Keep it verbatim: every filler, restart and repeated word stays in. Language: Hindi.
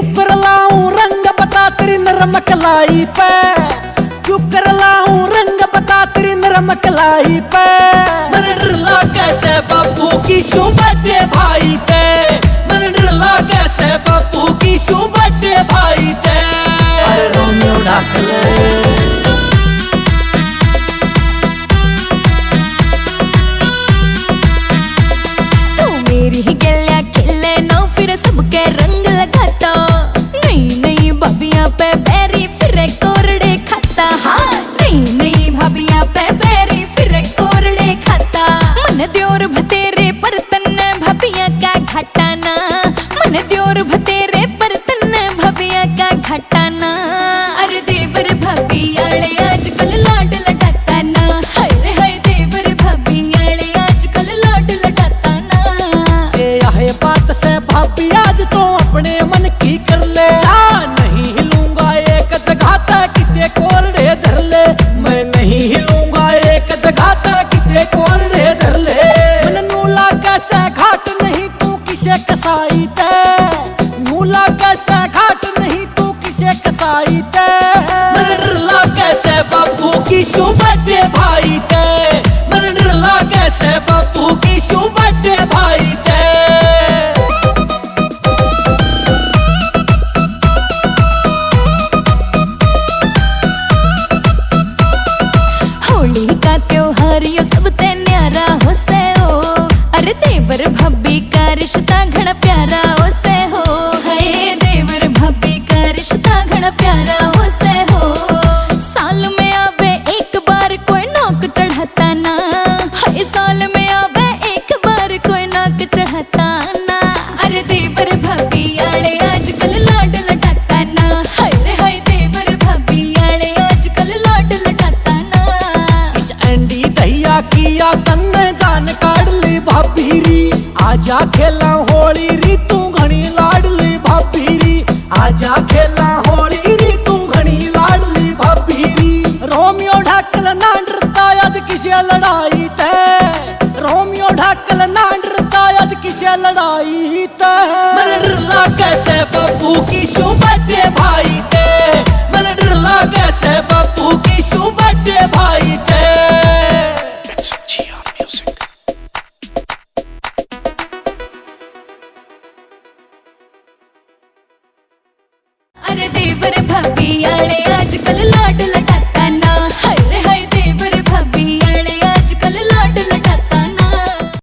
क्यों कर लाऊं रंग बता तेरी नरम कलाई पे, क्यों कर लाऊं रंग बता तेरी नरम कलाई पे। मन डरला कैसे बापू की शू बड़े भाई ते, मन डरला कैसे बापू की शू बड़े भाई ते। रोमियो ढाकले सबके रंग लगाता, नहीं नहीं भाभियां पे बैरी फिरे कोरड़े खाता। हाँ नहीं नहीं भाभियां पे बैरी फिरे कोरड़े खाता। मन द्योर भतेरे पर तन्ने भाभियां का घटाना, मन द्योर भतेरे पर तन्ने भाभियां का घटाना। अरे देवर भाभी आले आजकल लाड लटाता ना, हाय हाय देवर भाभी आले आजकल लाड लटाता ना। ये आहे बात से भाभी आज तो अपने मन की कर ले, नहीं हिलूंगा एक जगह तक किते कोरड़े धर ले, मैं नहीं हिलूंगा एक जगह तक किते कोरड़े धर ले। मन नूला कैसे घाट नहीं तू किसे कसाई ते, नूला कैसे घाट नहीं तू किसे कसाई ते। मन डरला कैसे बापू की शू बड़े भाई ते, मन डरला कैसे बापू की शू बड़े भाई ते। सब ते न्यारा हो से हो, अरे देवर भाभी का रिश्ता घना प्यारा हो से हो। हाय देवर भाभी का रिश्ता घना प्यारा हो से हो। साल में आवे एक बार कोई नौक चढ़ाता ना, हाय साल में आवे एक बार कोई नौक चढ़ाता ना। अरे देवर भाभी आले आजकल लाड लटाता ना, हाय हाय देवर भाभी आले आजकल लाड लटाता ना। इस एंडी दहिया किया तन्ने जान काढ़ ली भाभी री, आजा खेला होली री तू घनी लाडली भाभी री, आजा खेला होली री तू घनी लाडली भाभी री। रोमियो ढाकल ना डरता आज किसे लड़ाई ते, रोमियो ढाकल ना डरता आज किसे लड़ाई ते। मन डरला कैसे बापू की शू बड़े भाई ते, मन डरला कैसे बापू की शू बड़े भाई ते। अरे देवर भाभी आले